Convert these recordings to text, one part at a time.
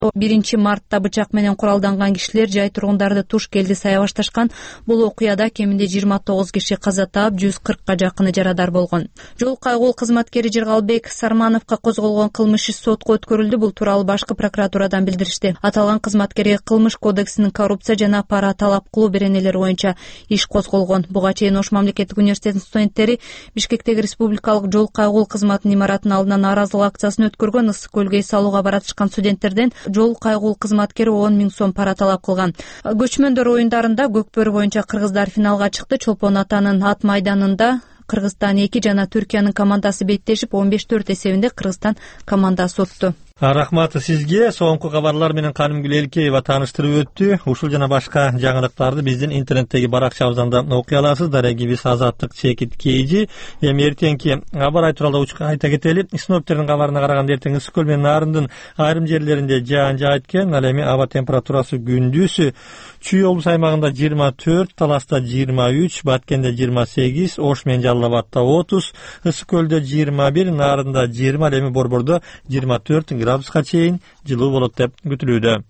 1-мартта бычак менен куралданган кишилер жай тургундарды туш келди сая башташкан. Бул окуяда кеминде 29 киши каза таап, 140ка жакыны жарадар болгон. Жол кайгул кызматкери Жыргалбек Сармановго козголгон кылмыш иши сотко өткөрүлдү. Бул тууралуу башкы прокуратурадан билдиришти. Аталган кызматкерге кылмыш кодексинин коррупция жана пара талап кылуу беренелери боюнча иш козголгон. Буга чейин Ош мамлекеттик университетинин студенттери Бишкектеги республикалык жол кайгул кызматынын имаратынын алдына нааразылык акциясын өткөргөн. Ысык көлгө эс алууга баратышкан студенттерден жол кайгул кызматкери 10 000 сом пара талап кылган. Көчмөндөр оюндарында көкбөрү боюнча кыргыздар финалга чыкты. Чолпон атанын ат майданында Кыргызстан 2 жана Түркиянын командасы беттешип 15-4 эсебинде Кыргызстан командасы утту. Рахмат сизге. Соңку кабарлар менен Канымгүл Элкеева тааныштырып өттү. Ушул жана башка жаңылыктарды биздин интернеттеги баракчабыздан да окуй аласыз. Дарегибиз Азаттык Чекит Кейжи. Эми эртеңки абар тууралуу айта кетели. Синоптиктердин кабарына караганда эртең Ысык көл менен Нарындын айрым жерлеринде жаан жаайт экен. Ал эми аба температурасы күндүз Чүй облус аймагында 24, Таласта 23, Баткенде 28, Ош менен Жалал Абадда 30, Ысык көлдө 21, Нарында 20, ал эми Борбордо 24 градуска чейин жылуу болот деп күтүлүүдө.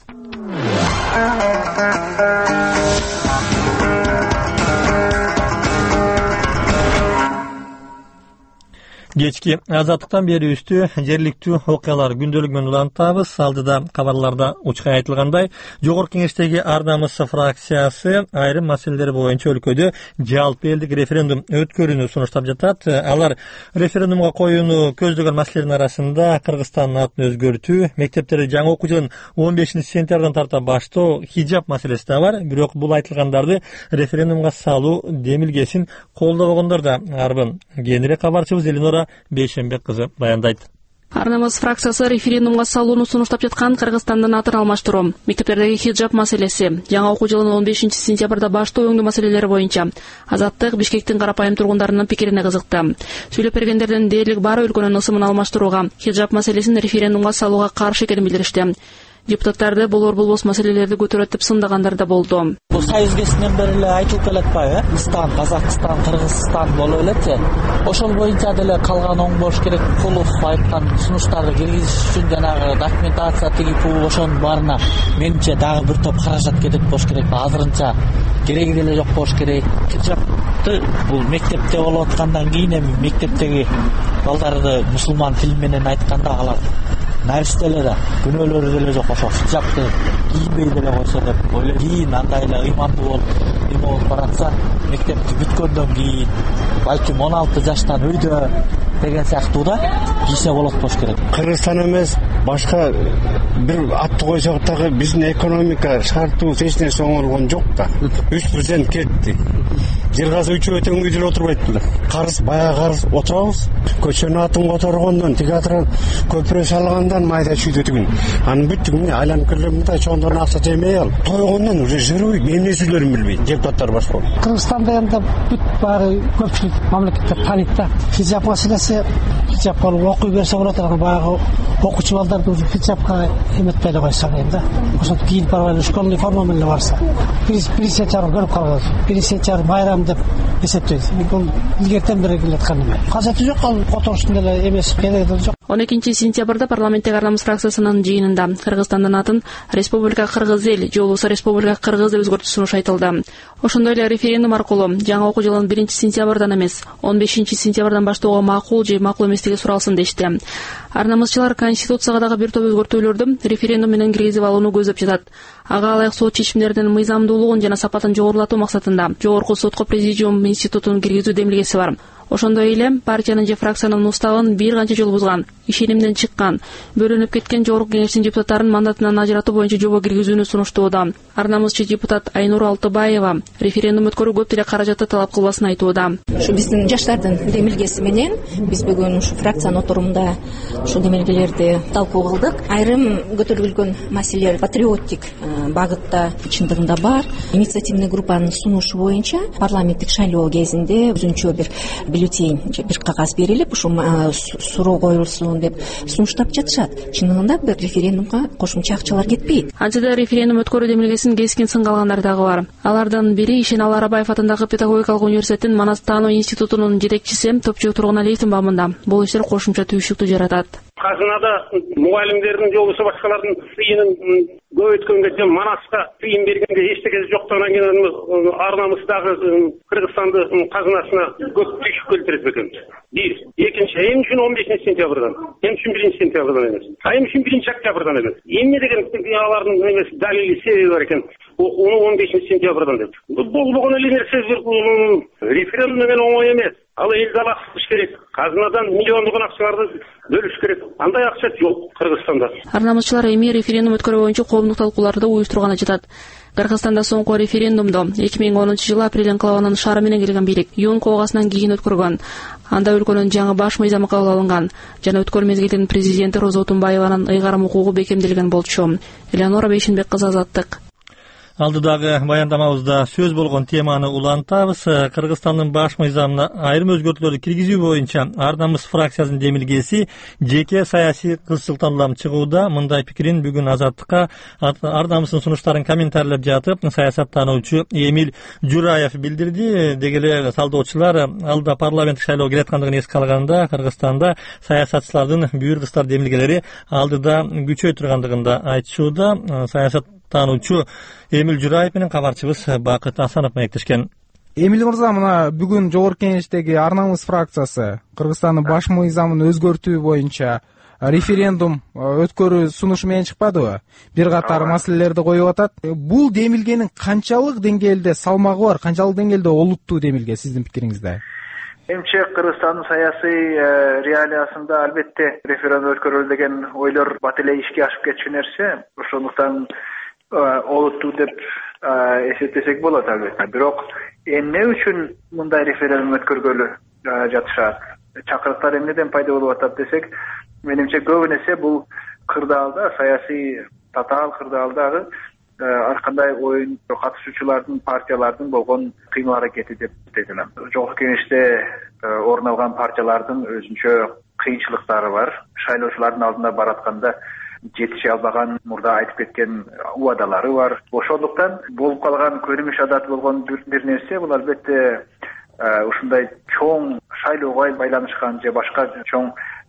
Кечки Азаттыктан бери үстү жергиликтүү окуялар күндөлүк менен улантабыз. Алдыда кабарларда учкай айтылгандай, Жогорку Кеңештеги Ар намыс фракциясы айрым маселелер боюнча өлкөдө жалпы элдик референдум өткөрүүнү сунуштап жатат. Алар референдумга коюуну көздөгөн маселелердин арасында Кыргызстандын атын өзгөртүү, мектептерде жаңы окуу жылын 15-сентябрдан тарта баштоо, хижаб маселеси да бар. Бирок бул айтылгандарды референдумга салуу демилгесин колдобогондор да арбын. Кийинирээк кабарчыбыз Элинора Бейшенбек кызы баяндайт. Ар намыс фракциясы референдумга салууну сунуштап жаткан Кыргызстандын атын алмаштыруу, мектептердеги хижаб маселеси, жаңы окуу жылынын 15-сентябрда баштоо өңдүү маселелери боюнча Азаттык Бишкектин карапайым тургундарынын пикирине кызыкты. Сүйлөп бергендердин дээрлик баары өлкөнүн ысымын алмаштырууга, хижаб маселесин референдумга салууга каршы экенин билдиришти. Депутаттарды болор-болбос маселелерди көтөрөт деп сындагандар да болду. Бул Союз кезинен бери эле айтылып келатпайбы? Кыргызстан, Казакстан, Кыргызстан болуп элечи. Ошол боюнча деле калган оң бош керек. Кулов айткан сунуштарды киргизиш үчүн жанагы документация тигип ошонун баарына менимче дагы бир топ каражат кетип болуш керек. Азырынча кереги деле жок болуш керек. Хижабты бул мектепте болуп аткандан кийин эми мектептеги балдарды мусулман тили менен айтканда алар наристелери күнөөлөрү деле жок, ошо хижабты кийинбей деле койсо деп ойлойм. Кийин андай эле ыймандуу болуп эме болуп баратса, мектепти бүткөндөн кийин балким 16 жаштан үйдө деген сыяктууда кийсе болот болуш керек. Кыргызстан эмес, башка бир атты койсок дагы биздин экономика шарттуу эч нерсе оңолгон жок да. 3% кетти. Жыргасы үчөө өтөнгү деле отурбайт беле. Карыз, баягы карыз отурабыз. Көчөнүн атын которгондон, театр көпүрө салгандан майда чүйдө түгүн. Анын бүттүгүн айланып келгенде мындай чоңдорун акча жемей алып, тойгондон уже жырбый, эмне сүйлөрүн билбейт. Депутаттар башка. Кыргызстанда эми бүт баары көпчүлүк мамлекеттер тааныйт да. Хижаб маселеси, хижабка окуй берсе болот, баягы окуучу балдарды хижабка эметпей эле койсо да. Ошо кийин барбай школьный форма менен барса. Бир сентябрь көрүп калган. Бир сентябрь байрам деп эсептейт. Бул илгертен бери келаткан эме. Казаты жок, ал которуштун деле эмес кереги жок. 12-сентябрда парламенттеги Ар намыс фракциясынын жыйынында Кыргызстандын атын Республика Кыргыз эл же болбосо Республика Кыргыз деп өзгөртүү сунуш айтылды. Ошондой эле референдум аркылуу жаңы окуу жылын 1-сентябрдан эмес 15-сентябрдан баштоого макул же макул эместиги суралсын дешти. Ар намысчылар Конституцияга дагы бир топ өзгөртүүлөрдү референдум менен киргизип алууну көздөп жатат. Ага ылайык сот чечимдеринин мыйзамдуулугун жана сапатын жогорулатуу максатында Жогорку сотко президиум институтун киргизүү демилгеси бар. Ошондой эле партиянын же фракциянын уставын бир канча жолу бузган, ишенимден чыккан, бөлүнүп кеткен Жогорку Кеңештин депутаттарын мандатынан ажыратуу боюнча жобо киргизүүнү сунуштууда. Ар намысчы депутат Айнур Алтыбаева референдум өткөрүү көп деле каражатты талап кылбасын айтууда. Ушу биздин жаштардын демилгеси менен биз бүгүн ушу фракциянын отурумда ушул демилгелерди талкуу кылдык. Айрым көтөрүлгөн маселелер патриоттик багытта чындыгында бар. Инициативный группанын сунушу боюнча парламенттик шайлоо кезинде өзүнчө бир бюллетень, бир кагаз берилип, ушу суроо коюлсун деп сунуштап жатышат. Чындыгында бир референдумга кошумча акчалар кетпейт. Антида референдум өткөрүү демилгесин кескин сынга алгандар дагы бар. Алардын бири Ишеналы Арабаев атындагы педагогикалык университеттин Манас таануу институтунун жетекчиси Топчук Тургуналиевдин бабында. Бул иштер кошумча түйшүктү жаратат. казынада мугалимдердин же болбосо башкалардын тыйынын көп өткөнгө Манаска тыйын бергенге эчтекеси жоктогонан кийин ар намысдагы Кыргызстанды казынасына көп түшүп келтирет экен. Бир. Экинчи, эми үчүн 15 сентябрдан, эми үчүн 1 сентябрдан эмес. Эми үчүн 1 октябрдан эмес. Эмне деген алардын эмес далили себеби бар экен. Уну 15 сентябрдан деп. Болгон эле нерсе референдум менен оңой эмес. Ал элди алаксыш керек. Казынадан миллиондогон акчаларды бөлүш керек. Андай акча жок Кыргызстанда. Ар намысчылар эми референдум өткөрүү боюнча коомдук талкууларды уюштурганы жатат. Кыргызстанда соңку референдумду 2010 жылы апрель инкылабынын шаары менен келген бийлик июнь коогасынан кийин өткөргөн. Анда өлкөнүн жаңы баш мыйзамы кабыл алынган жана өткөр мезгилдин президенти Роза Отунбаеванын ыйгарым укугу бекемделген болчу. Элеонора Бейшенбек кызы, Азаттык. Алдыдагы баяндамабызда сөз болгон теманы улантабыз. Кыргызстандын баш мыйзамына айрым өзгөртүүлөрдү киргизүү боюнча Ар намыс фракциясынын демилгеси жеке саясий кызыксыздандыруудан чыгууда. Мындай пикирин бүгүн Азаттыкка Ар намыстын сунуштарын комментарийлеп жатып саясаттануучу Эмиль Жураев билдирди. Деги эле талдоочулар алда парламенттик шайлоо келаткандыгын эске алганда Кыргызстанда саясатчылардын буйргустар демилгелери алдыда күчөй тургандыгын да айтышууда. Саясаттануучу Эмиль Жураев менен кабарчыбыз Бакыт Асанов маектешкен. Эмиль мырза, мына бүгүн жогорку кеңештеги Ар намыс фракциясы Кыргызстандын баш мыйзамын өзгөртүү боюнча референдум өткөрүү сунушу менен чыкпадыбы? Бир катар маселелерди коюп атат. Бул демилгенин канчалык деңгээлде салмагы бар, канчалык деңгээлде олуттуу демилге сиздин пикириңизде? Эмче Кыргызстандын саясий реалиясында албетте референдум өткөрөлү деген ойлор бат эле ишке ашып кетчү нерсе. Ошондуктан олуттуу деп эсептесек болот албетте. Бирок эмне үчүн мындай референдум өткөргөлү жатышат? Чакырыктар эмнеден пайда болуп атат десек, менимче көп нерсе бул кырдаалда, саясий татаал кырдаалдагы ар кандай оюн катышуучулардын, партиялардын болгон кыймыл аракети деп эсептелем. Жогорку кеңеште орун алган партиялардын өзүнчө кыйынчылыктары бар. Шайлоочулардын алдына баратканда жетише албаган, мурда айтып кеткен убадалары бар. Ошондуктан болуп калган көрүнүш адат болгон бир нерсе бул албетте ушундай чоң шайлоого байланышкан же башка чоң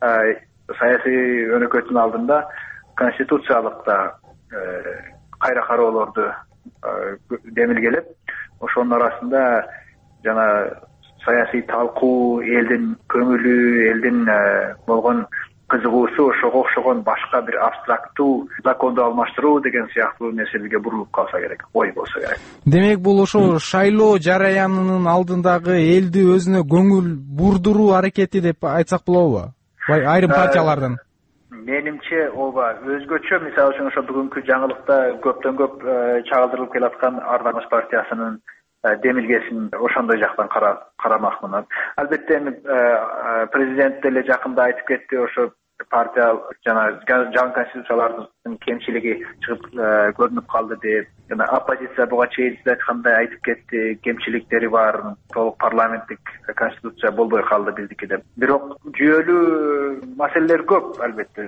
саясий өнөкөттүн алдында конституциялык да кайра кароолорду демилгелеп, ошонун арасында жана саясий талкуу, элдин көңүлү, элдин болгон кызыгуусу ошого окшогон башка бир абстрактуу законду алмаштыруу деген сыяктуу нерселерге бурулуп калса керек, ой болсо керек. Демек бул ошо шайлоо жараянынын алдындагы элди өзүнө көңүл бурдуруу аракети деп айтсак болобу? Айрым партиялардын. Менимче ооба өзгөчө, мисалы үчүн ошо бүгүнкү жаңылыкта көптөн көп чагылдырылып келаткан Ар намыс партиясынын демилгесин ошондой жактан карамакмын. Албетте президент деле жакында айтып кетти, ошо партия жана жаңы конституциялардын кемчилиги чыгып көрүнүп калды деп. Жана оппозиция буга чейин айткандай айтып кетти, кемчиликтери бар, толук парламенттик конституция болбой калды биздики деп. Бирок жүйөлүү маселелер көп албетте.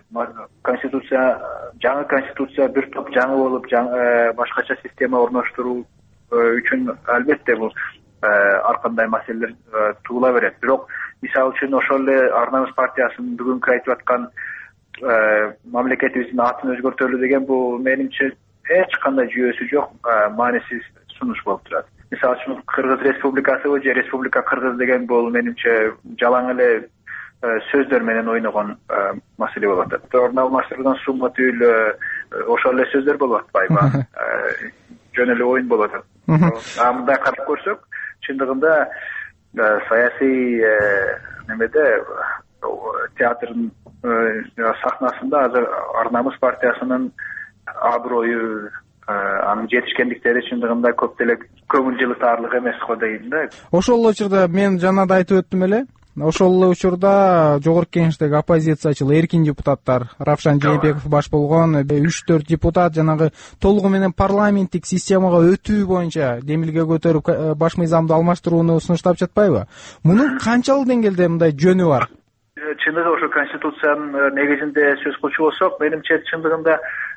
Жаңы конституция бир топ жаңы болуп, башкача система орноштуруу үчүн албетте бул ар кандай маселелер туула берет. Бирок мисалы үчүн ошол эле Ар намыс партиясынын бүгүнкү айтып аткан мамлекетибиздин атын өзгөртөлү деген бул менимче эч кандай жүйөсү жок, маанисиз сунуш болуп турат. Мисалы үчүн Кыргыз Республикасы же Республика Кыргыз деген бул менимче жалаң эле сөздөр менен ойногон маселе болуп атат. Орун алмаштырылган сумма түгүл ошол эле сөздөр болуп атпайбы? Жөн эле ойын болуп атат. Мындай карап көрсөк, чындыгында саясий немеде театрдын сахнасында азыр Ар намыс партиясынын аброю, анын жетишкендиктери чындыгында көп деле көңүл жылытаарлык эмес го дейм да. Ошол учурда мен жанада айтып өттүм эле. Ошол эле учурда жогорку кеңештеги оппозициячыл эркин депутаттар Равшан Жээнбеков баш болгон 3-4 депутат жанагы толугу менен парламенттик системага өтүү боюнча демилге көтөрүп баш мыйзамды алмаштырууну сунуштап жатпайбы? Мунун канчалык деңгээлде мындай жөнү бар? Чындыгы ошо конституциянын негизинде сөз кылчу болсок, менимче чындыгында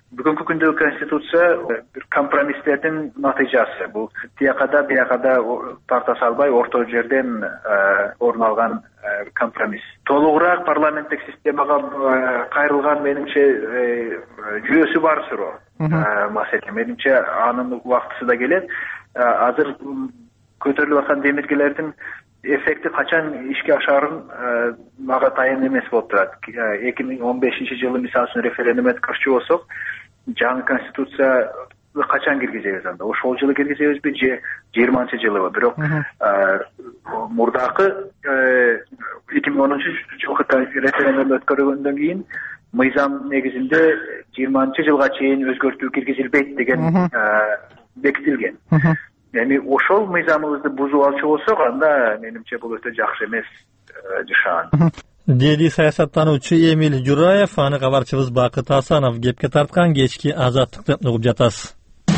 Бүгүнкү күндөгү конституция бир компромисстердин натыйжасы. Бул тиякада биякада тарта салбай орто жерден орун алган компромисс. Толугураак парламенттик системага кайрылган менимче жүйөсү бар суроо. Маселе менимче анын убактысы да келет. Азыр көтөрүлүп аткан демилгелердин эффекти качан ишке ашарын мага тайын эмес болуп турат. 2015-жылы мисалы үчүн референдум өткөрчү болсок, жаңы конституция качан киргизебиз анда? Ошол жылы киргизебизби же 20-жылыбы? Бирок мурдакы 2010-жылкы референдум өткөрүлгөндөн кийин мыйзам негизинде 20-жылга чейин өзгөртүү киргизилбейт деген бекитилген. Эми ошол мыйзамыбызды бузуп алчу болсок, анда менимче бул өтө жакшы эмес жашаан. Деди саясаттануучу Эмиль Жураев, аны кабарчыбыз Бакыт Асанов кепке тарткан кечки азаттыкты угуп жатасыз.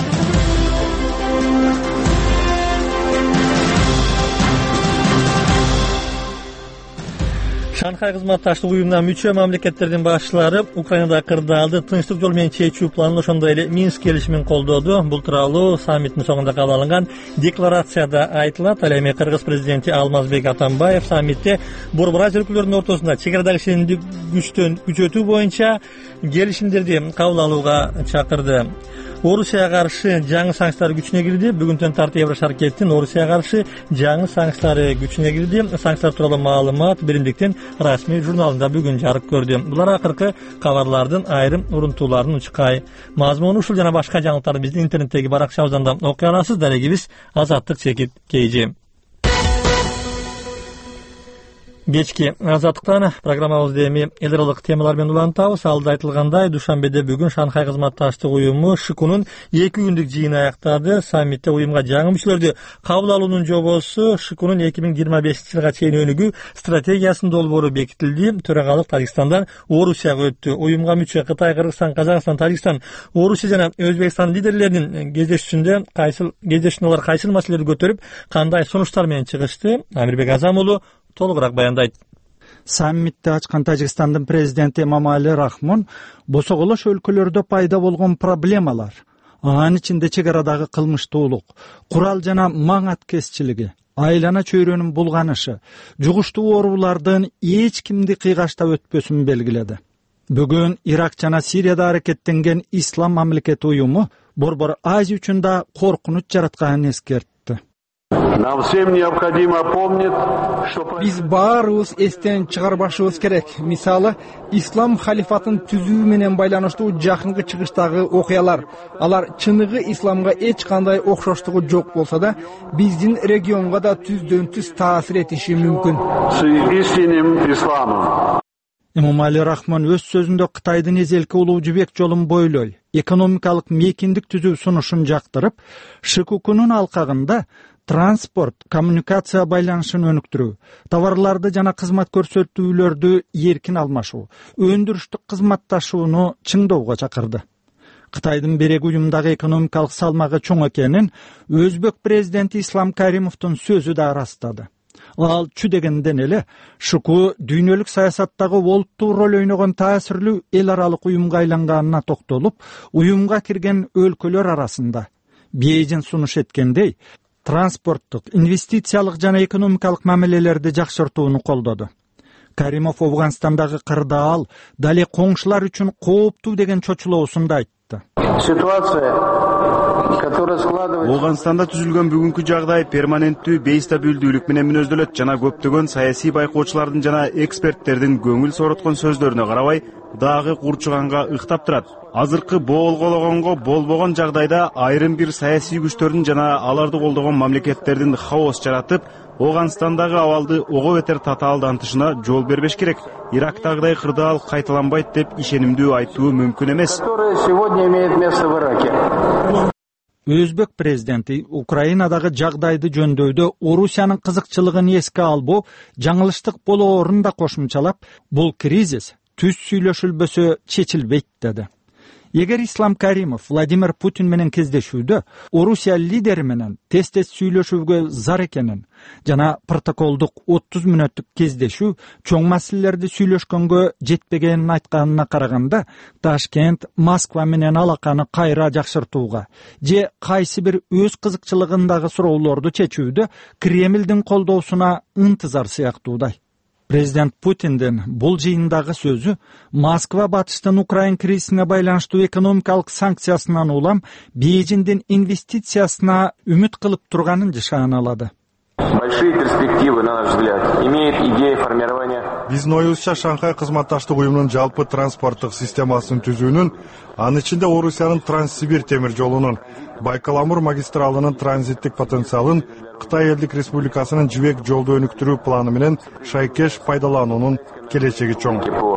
Шанхай кызматташтык уюмуна мүчө мамлекеттердин башчылары Украинада кырдаалды тынчтык жол менен чечүү планын, ошондой эле Минск келишимин колдоду. Бул тууралуу саммиттин соңунда кабыл алынган декларацияда айтылат. Ал эми Кыргыз президенти Алмазбек Атамбаев саммитте Борбораз өлкөлөрүнүн ортосунда чек арадагы ишенимди күчөтүү боюнча келишимдерди кабыл алууга чакырды. Орусияга каршы жаңы санкциялар күчүнө кирди. Бүгүнтөн тарт Еврошаркеттин Орусияга каршы жаңы санкциялары күчүнө кирди. Санкциялар тууралуу маалымат биримдиктин расмий журналында бүгүн жарык көрдү. Булар акыркы кабарлардын айрым урунтууларынын учкай. Мазмуну ушул жана башка жаңылыктарды биздин интернеттеги баракчабыздан да окуй аласыз. Дарегибиз Азаттык чекит KG. Кечки азаттыктан программабызды эми эл аралык темалар менен улантабыз. Алда айтылгандай, Душанбеде бүгүн Шанхай кызматташтык уюму ШИКУнун 2 күндүк жыйыны аяктады. Саммитте уюмга жаңы мүчөлөрдү кабыл алуунун жобосу ШИКУнун 2025-жылга чейин өнүгүү стратегиясынын долбоору бекитилди. Төрагалык Тажикстандан Орусияга өттү. Уюмга мүчө Кытай, Кыргызстан, Казакстан, Тажикстан, Орусия жана Өзбекстан лидерлеринин кездешүүндө алар кайсыл маселелерди көтөрүп, кандай сунуштар менен чыгышты? Амирбек Азам уулу толугураак баяндайт. Саммитти ачкан Тажикстандын президенти Эмомали Рахмон босоголош өлкөлөрдө пайда болгон проблемалар, анын ичинде чек арадагы кылмыштуулук, курал жана маң аткезчилиги, айлана чөйрөнүн булганышы, жугуштуу оорулардын эч кимди кыйгаштап өтпөсүн белгиледи. Бүгүн Ирак жана Сирияда аракеттенген Ислам мамлекети уюму Борбор Азия үчүн да коркунуч жаратканын эскертти. Биз баарыбыз эстен чыгарбашыбыз керек. Мисалы, ислам халифатын түзүү менен байланыштуу жакынкы чыгыштагы окуялар. Алар чыныгы исламга эч кандай окшоштугу жок болсо да, биздин регионго да түздөн-түз таасир этиши мүмкүн. Эмомали Рахмон өз сөзүндө Кытайдын эзелки улуу жибек жолун бойлой, экономикалык мейкиндик түзүү сунушун жактырып, ШИКУнун алкагында транспорт, коммуникация байланышын өнүктүрүү, товарларды жана кызмат көрсөтүүлөрдү эркин алмашуу, өндүрүштүк кызматташууну чыңдоого чакырды. Кытайдын береги уюмдагы экономикалык салмагы чоң экенин Өзбек президенти Ислам Каримовдун сөзү да ырастады. Ал чү дегенден эле ШИКУ дүйнөлүк саясаттагы олуттуу роль ойногон таасирлүү эл аралык уюмга айланганына токтолуп, уюмга кирген өлкөлөр арасында Бейжин сунуш эткендей транспорттук, инвестициялык жана экономикалык мамилелерди жакшыртууну колдоду. Каримов Афганстандагы кырдаал дале коңшулар үчүн кооптуу деген чочулоосун да айтты. Афганстанда түзүлгөн бүгүнкү жагдай перманенттүү бейстабилдүүлүк менен мүнөздөлөт жана көптөгөн саясий байкоочулардын жана эксперттердин көңүл сороткон сөздөрүнө карабай дагы курчуганга ыктап турат. Азыркы боолгологонго болбогон жагдайда айрым бир саясий күчтөрдүн жана аларды колдогон мамлекеттердин хаос жаратып, Афганстандагы абалды ого бетер татаалдантышына жол бербеш керек. Ирактагыдай кырдаал кайталанбайт деп ишенимдүү айтуу мүмкүн эмес. Өзбек президенти Украинадагы жагдайды жөндөйдө Орусиянын кызыкчылыгын эске албоо жаңылыштык болоорун да кошумчалап, бул кризис түз сүйлөшүлбөсө чечилбейт деди. эгер Ислам Каримов Владимир Путин менен кездешүүдө Орусия лидери менен тез сүйлөшүүгө зар экенин жана протоколдук 30 мүнөттүк кездешүү чоң маселелерди сүйлөшкөнгө жетпегенин айтканына караганда, Ташкент Москва менен алаканы кайра жакшыртууга же кайсы бир өз кызыкчылыгындагы суроолорду чечүүдө Кремлдин колдоосуна ынтызар сыяктуудай. Президент Путиндин бул жыйындагы сөзү Москва батыштын Украин кризисине байланыштуу экономикалык санкциясынан улам Бейжиңдин инвестициясына үмүт кылып турганын жашааналады. Большие перспективы, на наш взгляд, имеет идея формирования. Биздин оюбузча Шанхай кызматташтык уюмунун жалпы транспорттук системасын түзүүнүн, анын ичинде Орусиянын Транссибирь темир жолунун, Байкал-Амур магистралынын транзиттик потенциалын Кытай Элдик Республикасынын жибек жолду өнүктүрүү планы менен шайкеш пайдалануунун келечеги чоң.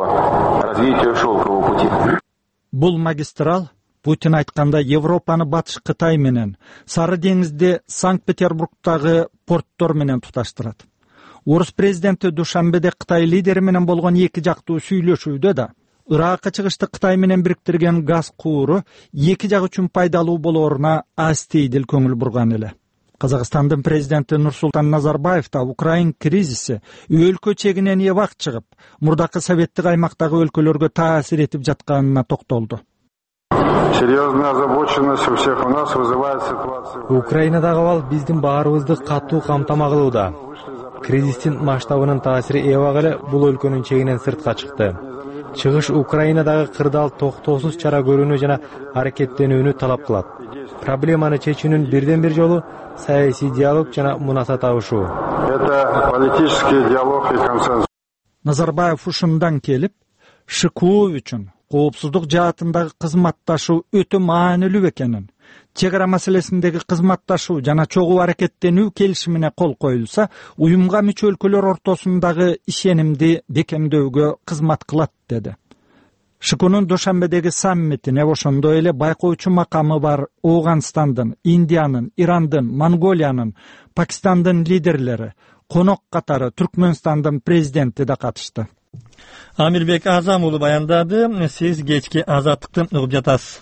Бул магистрал Путин айтканда Европаны батыш Кытай менен, Сары деңизде Санкт-Петербургдагы порттор менен туташтырат. Орус президенти Душанбеде Кытай лидери менен болгон эки жактуу сүйлөшүүдө да Иракка чыгышты Кытай менен бириктирген газ кууру эки жак үчүн пайдалуу болооруна астейдил көңүл бурган эле. Казакстандын президенти Нурсултан Назарбаев да Украин кризиси өлкө чегинен эбак чыгып, мурдакы советтик аймактагы өлкөлөргө таасир этип жатканына токтолду. Серьезная озабоченность у всех у нас вызывает ситуация. Украинадагы абал биздин баарыбызды катуу камтама кылууда. Кризистин масштабынын таасири эбак эле бул өлкөнүн чегинен сыртка чыкты. Чыгыш Украинадагы кырдаал токтоосуз чара көрүүнү жана аракеттенүүнү талап кылат. Проблеманы чечүүнүн бирден бир жолу саясий диалог жана мунаса табышуу. Это политический диалог и консенсус. Назарбаев ушундан келип, ШКУ үчүн коопсуздук жаатындагы кызматташуу өтө маанилүү экенин, чек ара маселесиндеги кызматташуу жана чогуу аракеттенүү келишимине кол коюлса, уюмга мүчө өлкөлөр ортосундагы ишенимди бекемдөөгө кызмат кылат деди. ШКУнун Душанбедеги саммитине ошондой эле байкоочу макамы бар Ооганстандын, Индиянын, Ирандын, Монголиянын, Пакистандын лидерлери, конок катары Түркмөнстандын президенти да катышты. Амирбек Азам уулу баяндады. Сиз кечки Азаттыкты угуп жатасыз.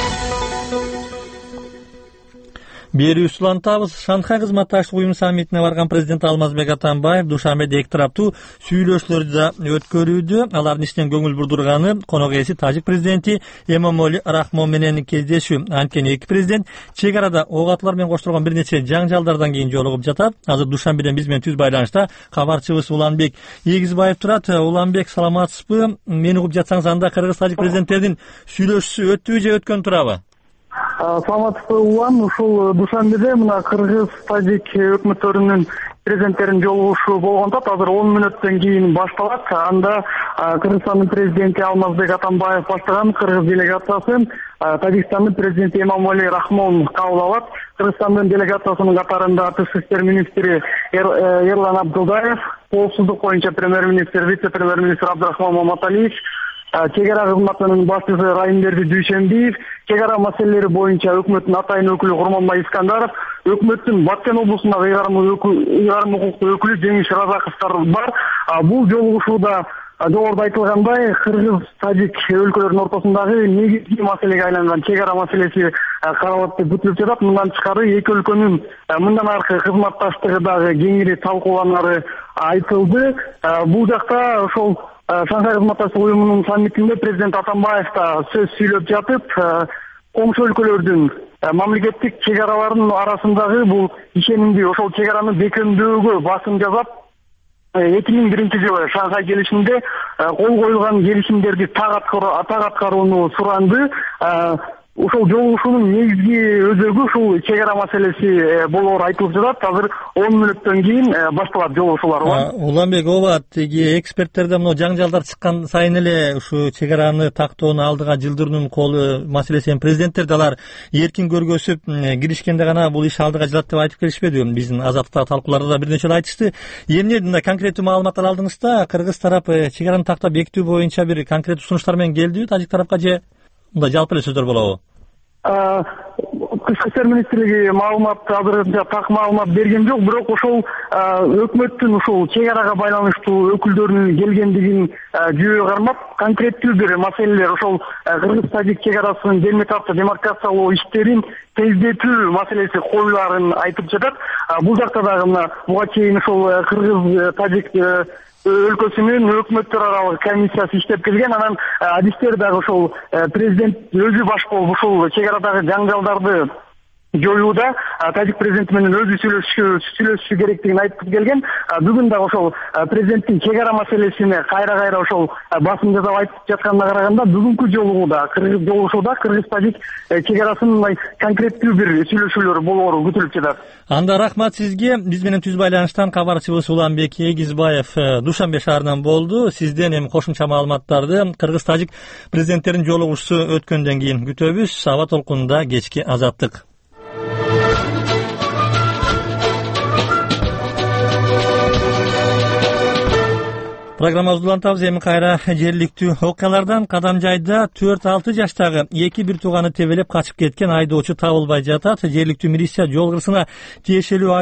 Бери улантабыз. Шанхай кызматташтык уюму саммитине барган президент Алмазбек Атамбаев Душанбеде эки тараптуу сүйлөшүүлөрдү да өткөрүүдө. Алардын ичинен көңүл бурдурганы конок ээси Тажик президенти Эмомали Рахмон менен кездешүү. Анткени эки президент чек арада ок атуулар менен коштолгон бир нече жаңжалдардан кийин жолугуп жатат. Азыр Душанбеден биз менен түз байланышта кабарчыбыз Уланбек Эгизбаев турат. Уланбек, саламатсызбы? Мени угуп жатсаңыз, анда Кыргыз-Тажик президенттердин сүйлөшүүсү өттүбү же өткөн турабы? Саламатсызбы, Улан. Ушул Душанбеде мына Кыргыз-Тажик өкмөттөрүнүн президенттеринин жолугушуу болгондо азыр 10 мүнөттөн кийин башталат. Анда Кыргызстандын президенти Алмазбек Атамбаев баштаган кыргыз делегациясын Тажикстандын президенти Эмомали Рахмон кабыл алат. Кыргызстандын делегациясынын катарында тышкы иштер министри Эрлан Абдулдаев, коопсуздук боюнча премьер-министр, вице-премьер-министр Абдрахман Маматалиев, чек ара кызматынын башчысы Райымберди Дүйшенбиев, чек ара маселелери боюнча өкмөттүн атайын өкүлү Курманбай Искандаров, өкмөттүн Баткен облусундагы ыйгарым укуктуу өкүлү Жеңиш Разаковдор бар. Бул жолугушууда жогоруда айтылгандай, Кыргыз-Тажик өлкөлөрүнүн ортосундагы негизги маселеге айланган чек ара маселеси каралып бүтүлүп жатат. Мындан тышкары эки өлкөнүн мындан аркы кызматташтыгы дагы кеңири талкууланары айтылды. Бул жакта ошол Шанхай кызматташтык уюмунун саммитинде президент Атамбаев да сөз сүйлөп жатып, комшу өлкөлөрдүн мамлекеттик чек араларынын арасындагы бул ишенимди, ошол чек араны бекемдөөгө басым жасап, 2001-жылы Шанхай келишиминде кол коюлган келишимдерди так аткарууну суранды. Ошол жолугушуунун негизги өзөгү ушул чек ара маселеси болоору айтылып жатат. Азыр 10 мүнөттөн кийин башталат жолугушуулар. Уланбек, ооба, тиги эксперттерден мына жаңжалдар чыккан сайын эле ушу чек араны тактоону алдыга жылдыруунун колу маселесин президенттер алар эркин көргөзүп киришкенде гана бул иш алдыга жылат деп айтып келишпедиби? Биздин Азаттыкта талкууларда да бир нече айтышты. Эмне мындай конкреттүү маалыматтар алдыңыз да? Кыргыз тарапы чек араны тактап бекитүү боюнча бир конкреттүү сунуштар менен келдиби Тажик тарапка, же мындай жалпы эле сөздөр болобу? Тышкы иштер министрлиги маалымат азырынча так маалымат берген жок, бирок ошол өкмөттүн ушул чек арага байланыштуу өкүлдөрүнүн келгендигин жүйөгө кармап, конкреттүү бир маселелер ошол кыргыз-тажик чек арасынын жерме тарта демаркациялоо иштерин тездетүү маселеси коюларын айтып жатат. Бул жакта дагы мына буга чейин ошол кыргыз-тажик өлкөсүнүн өкмөттөр аралык комиссиясы иштеп келген. Анан адистер дагы ошол президент өзү баш болуп ушул чек арадагы жаңжалдарды жоюуда тажик президенти менен өзү сүйлөшүшү керектигин айтып келген. Бүгүн дагы ошол президенттин чек ара маселесине кайра ошол басым жасап айтып жатканына караганда, бүгүнкү жолугуда жолугушууда кыргыз-тажик чек арасынын конкреттүү бир сүйлөшүүлөр болоору күтүлүп жатат. Анда рахмат сизге. Биз менен түз байланыштан кабарчыбыз Уланбек Эгизбаев Душанбе шаарынан болду. Сизден эми кошумча маалыматтарды кыргыз-тажик президенттеринин жолугушуусу өткөндөн кийин күтөбүз. Аба толкунунда кечки Азаттык. Программабызды улантабыз. Эми кайра жергиликтүү окуялардан. Кадам жайда 4-6 жаштагы эки бир тууганы тебелеп качып кеткен айдоочу табылбай жатат. Жергиликтүү милиция жол кырсына тиешелүү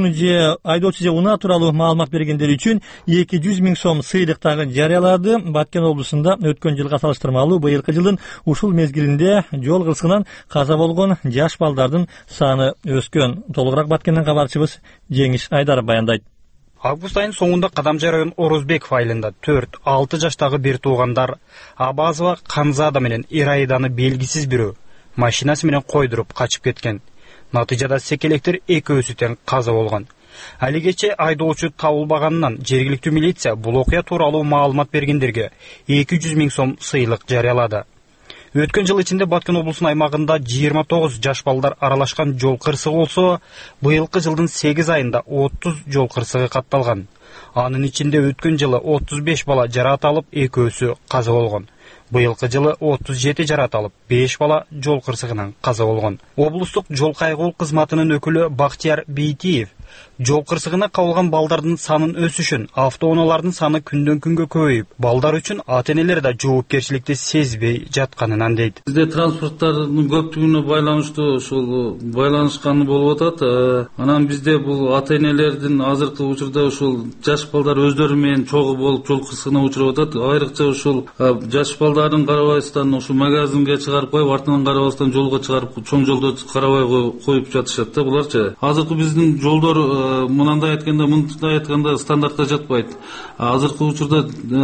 айдоочу же унаа тууралуу маалымат бергендер үчүн 200 000 сом сыйлык дагы жарыялады. Баткен облусунда өткөн жылга салыштырмалуу быйылкы жылдын ушул мезгилинде жол кырсыгынан каза болгон жаш балдардын саны өскөн. Толугураак Баткенден кабарчыбыз Жеңиш Айдаров баяндайт. Август айынын соңунда Кадамжай район Орозбеков айылында 4-6 жаштагы бир туугандар Абазова Канзада менен Ираиданы белгисиз бирөө машинасы менен койдуруп качып кеткен. Натыйжада секелектер экөөсү тең каза болгон. Алигече айдоочу табылбаганынан жергиликтүү милиция бул окуя тууралуу маалымат бергендерге 200 000 сом сыйлык жарыялады. Өткөн жыл ичинде Баткен облусунун аймагында 29 жаш балдар аралашкан жол кырсыгы болсо, быйылкы жылдын 8 айында 30 жол кырсыгы катталган. Анын ичинде өткөн жылы 35 бала жараат алып, экөөсү каза болгон. Быйылкы жылы 37 жараат алып, 5 бала жол кырсыгынан каза болгон. Облустук жол кайгылуу кызматынын өкүлү Бактияр Бейтиев жол кырсыгына кабылган балдардын санын өсүшүн, автоунаалардын саны күндөн күнгө көбөйүп, балдар үчүн ата-энелер да жоопкерчиликти сезбей жатканынан дейт. Бизде транспорттардын көптүгүнө байланыштуу ушул байланышканы болуп атат. Анан бизде бул ата-энелердин азыркы учурда ушул жаш балдар өздөрү менен чогуу болуп жол кырсыгына учурап атат. Айрыкча ушул жаш балдарын карабастан ушул магазинге чыгарып коюп, артынан карабастан жолго чыгарып, чоң жолдо карабай коюп жатышат да буларчы. Азыркы биздин жолдор мындай айтканда стандартка жатпайт. Азыркы учурда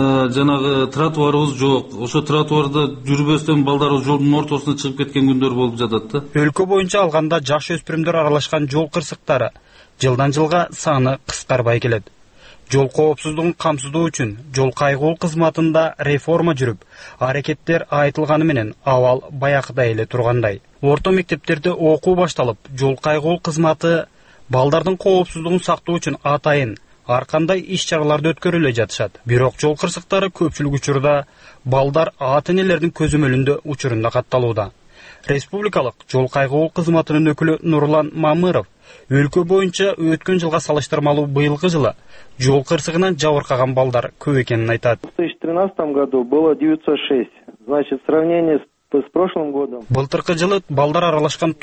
жанагы тротуарыбыз жок. Ошо тротуарда жүрбөстөн балдар жолдун ортосуна чыгып кеткен күндөр болуп жатат да. Өлкө боюнча алганда жаш өспүрүмдөр аралашкан жол кырсыктары жылдан жылга саны кыскарбай келет. Жол коопсуздугун камсыздоо үчүн жол кайгылуу кызматында реформа жүрүп, аракеттер айтылганы менен абал баякыдай эле тургандай. Орто мектептерде окуу башталып, жол кайгылуу кызматы балдардын коопсуздугун сактоо үчүн атайын ар кандай иш-чараларды өткөрүлө жатышат. Бирок жол кырсыктары көпчүлүк учурда балдар ата-энелердин көзөмөлүндө учурунда катталууда. Республикалык жол кайгылуу кызматынын өкүлү Нурлан Мамыров өлкө боюнча өткөн жылга салыштырмалуу быйылкы жылы жол кырсыгынан жабыркаган балдар көп экенин айтат. В 2013 году было 906. Значит, сравнение с прошлым годом. Былтыркы жылы балдар аралашкан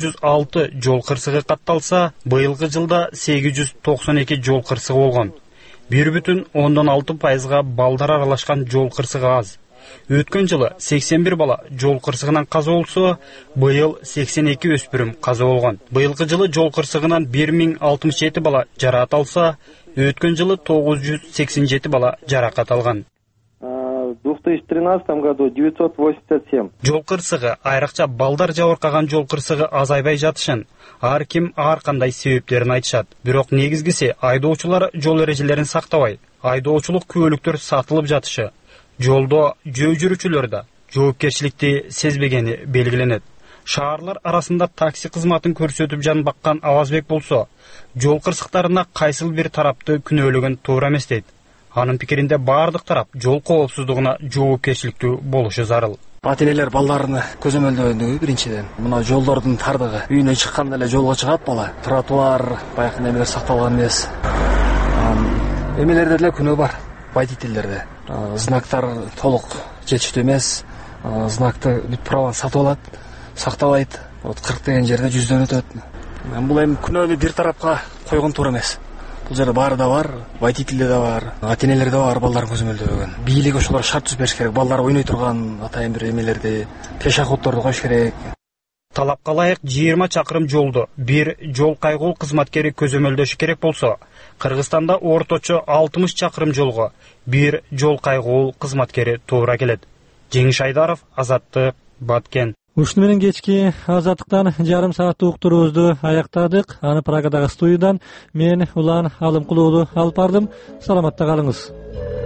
906 жол кырсыгы катталса, быйылкы жылда 892 жол кырсыгы болгон. 1,6% балдар аралашкан жол кырсыгы аз. Өткөн жылы 81 бала жол кырсыгынан каза болсо, быйыл 82 өспүрүм каза болгон. Быйылкы жылы жол кырсыгынан 1067 бала жараат алса, өткөн жылы 987 бала жаракат алган. В 2013 году 987. Жол кырсыгы, айрыкча балдар жабыркаган жол кырсыгы азайбай жатышын ар ким ар кандай себептерин айтышат. Бирок негизгиси айдоочулар жол эрежелерин сактабай, айдоочулук күбөлүктөр сатылып жатышы. Жолдо жөө жүрүүчүлөр да жоопкерчиликти сезбегени белгиленет. Шаарлар арасында такси кызматын көрсөтүп жан баккан Авазбек болсо, жол кырсыктарына кайсыл бир тарапты күнөөлөгөн туура эмес дейт. Анын пикиринде бардык тарап жол коопсуздугуна жоопкерчиликтүү болушу зарыл. Ата-энелер балдарыны көзөмөлдөгөнүгү биринчиден. Мына жолдордун тардыгы. Үйүнөн чыкканда эле жолго чыгат бала. Тротуар баягы немелер сакталган эмес. Эмелерде деле күнөө бар. Водительдерде. Знактар толук жетиштүү эмес. Знакты бүт праван сатып алат. сактабайт. Вот 40 деген жерде 100дөн өтөт. Бул эми күнөөнү бир тарапка койгон туура эмес. Бул жерде баары да бар, водительде да бар, ата-энелер да бар, балдарын көзөмөлдөгөн. Бийлик ошолор шарт түзүп бериш керек. Балдар ойной турган атайын бир эмелерди, пешеходдорду коюш керек. Талапка ылайык 20 чакырым жолду бир жол кайгул кызматкери көзөмөлдөшү керек болсо, Кыргызстанда орточо 60 чакырым жолго бир жол кайгул кызматкери туура келет. Жеңиш Айдаров, Азаттык, Баткен. Ушуну менен кечки Азаттыктан жарым сааттык уктуруубузду аяктадык. Аны Прагадагы студиядан мен Улан Алымкулуулу алып бардым. Саламатта калыңыз.